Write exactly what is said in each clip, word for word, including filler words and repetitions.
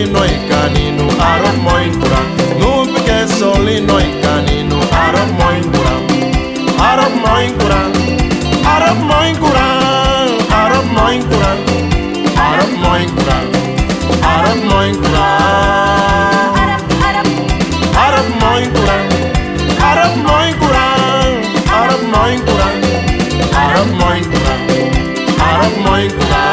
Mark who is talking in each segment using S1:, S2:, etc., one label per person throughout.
S1: solino e canino, Arab moinkura. No porque solino e canino, Arab moinkura. Arab moinkura, Arab moinkura, Arab moinkura, Arab moinkura, Arab moinkura, Arab moinkura, Arab moinkura, Arab moinkura, Arab moinkura, Arab moinkura.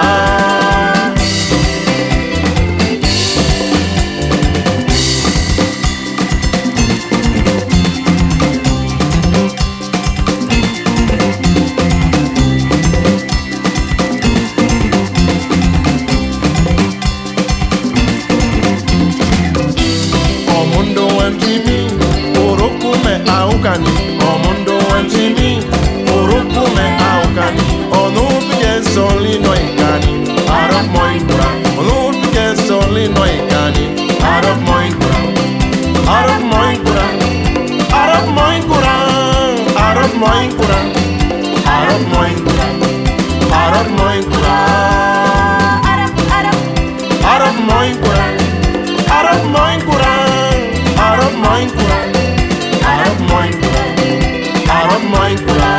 S1: Omundo wantimi, urukume aukani. Onu pike solino ikani, Arab moinkura. Onu pike solino ikani, Arab moinkura. Arab moinkura, Arab moinkura, Arab moinkura, Arab moinkura, Arab moinkura, Arab Arab moinkura, Arab moinkura, Arab moinkura. Arab moinkura, Arab moinkura.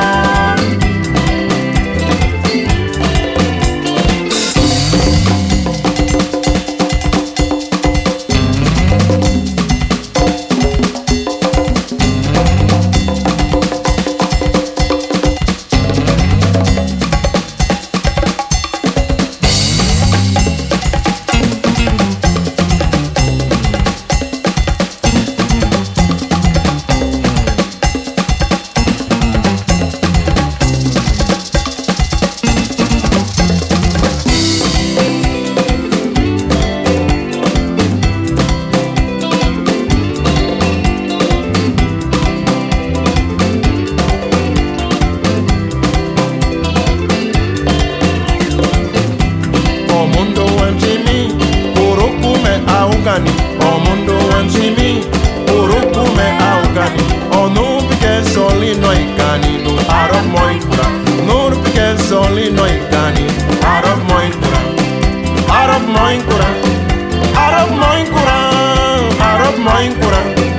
S1: Omundo wantimi, urukume aukani. Onu pike solino ikani, no Arab moinkura. Nur pike solino ikani, Arab moinkura. Arab moinkura, Arab moinkura, Arab moinkura.